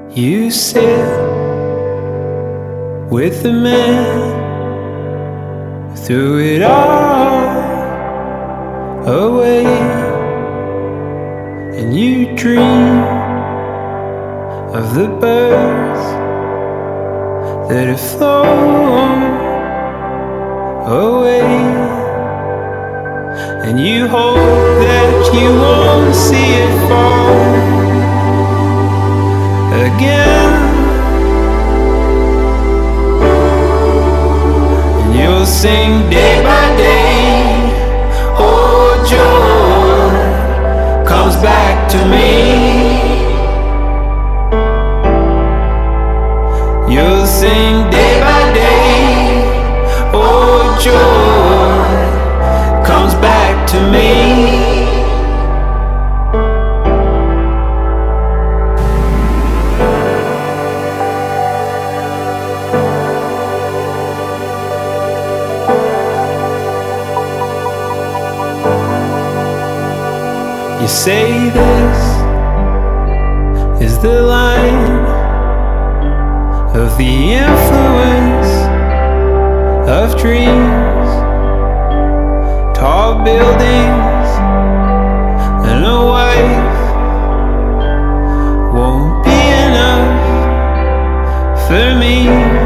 You sit with the man threw it all away, and you dream of the birds that have flown away, and you hope that you won't see it fall again. And you'll sing day by day, oh, joy comes back to me. You'll sing day by day, oh, joy comes back to me. You say this is the line of the influence of dreams, tall buildings and a wife won't be enough for me.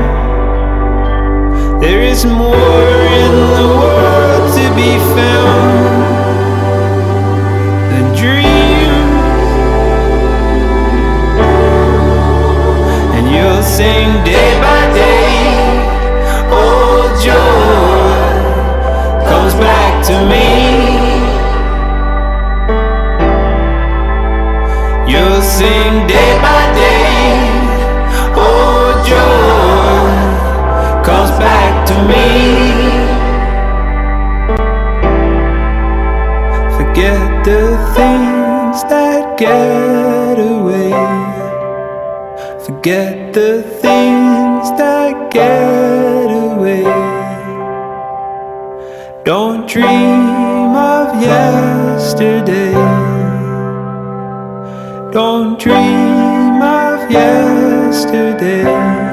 There is more in the world to be found than dreams, and you'll sing day by day, oh, joy comes back to me. You'll sing day by day, oh, joy comes back to me. Forget the things that get away. Forget the things that get away. Don't dream of yesterday. Don't dream of yesterday.